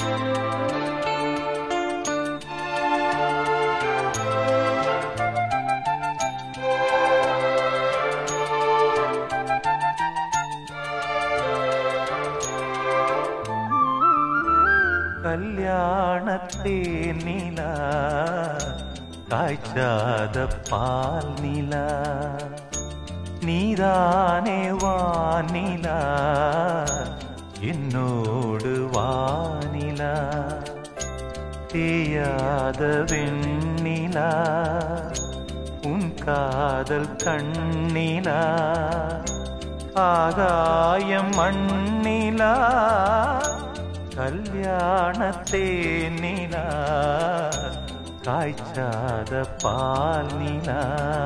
கல்யாணத்தே நிலா காய்ச்சாத பால் நிலா நீதானே வானிலா என்னோடு வானிலா தேயாத வெண்ணிலா உன் காதல் கண்ணிலா ஆகாயம் மண்ணிலா கல்யாணத்தே நிலா காய்ச்சாத பால் நிலா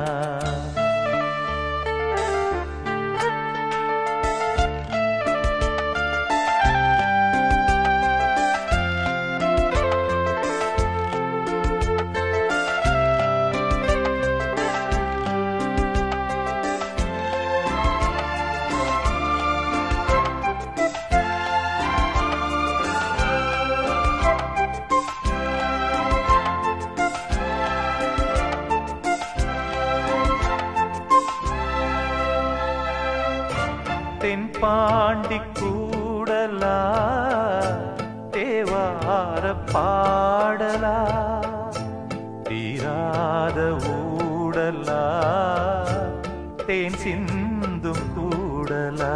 தென்பாண்டி கூடலா தேவார பாடலா தீராத ஊடலா தேன் சிந்தும் கூடலா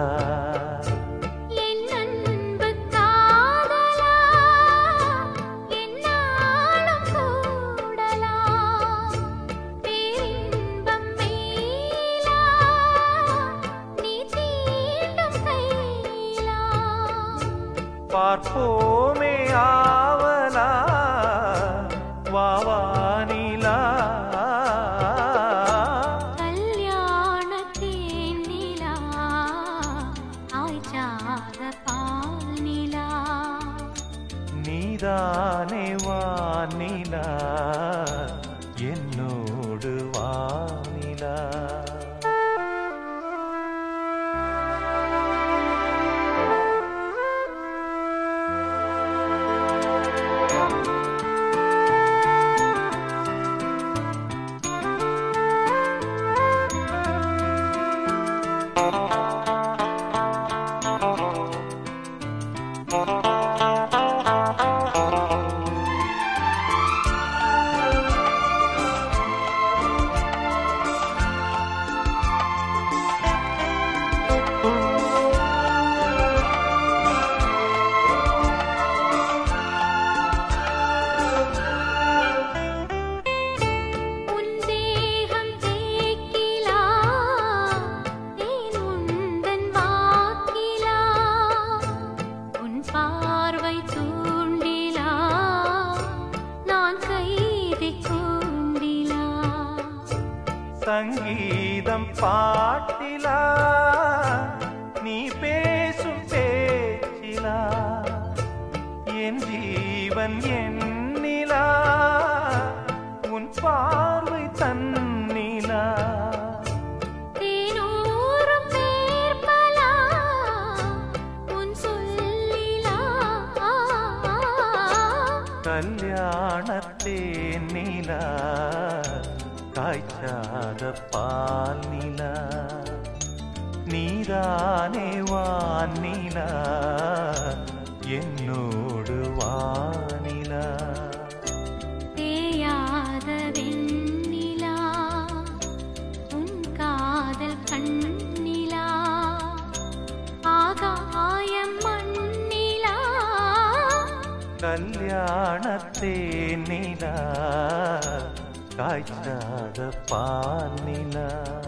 பார்ப்போமே ஆவலா வாவானிலா கல்யாணத்தே நிலா காய்ச்சாத பால் நிலா நீதானே வானிலா என்னோடு வானிலா சங்கீதம் பாட்டிலா நீ பேசும் பேச்சிலா என் ஜீவன் எண்ணிலா உன் பார்வை தன்னிலா தேனூரும் பேர்பலா உன் சொல்லிலா கல்யாணத்தே நிலா காய்ச்சாத பால் நிலா நீதானே வானிலா என்னோடு வானிலா தேயாத வெண்ணிலா உன் காதல் கண்ணிலா ஆகாயம் மண்ணிலா கல்யாணத்தே நிலா காய்ச்சாத பால் நிலா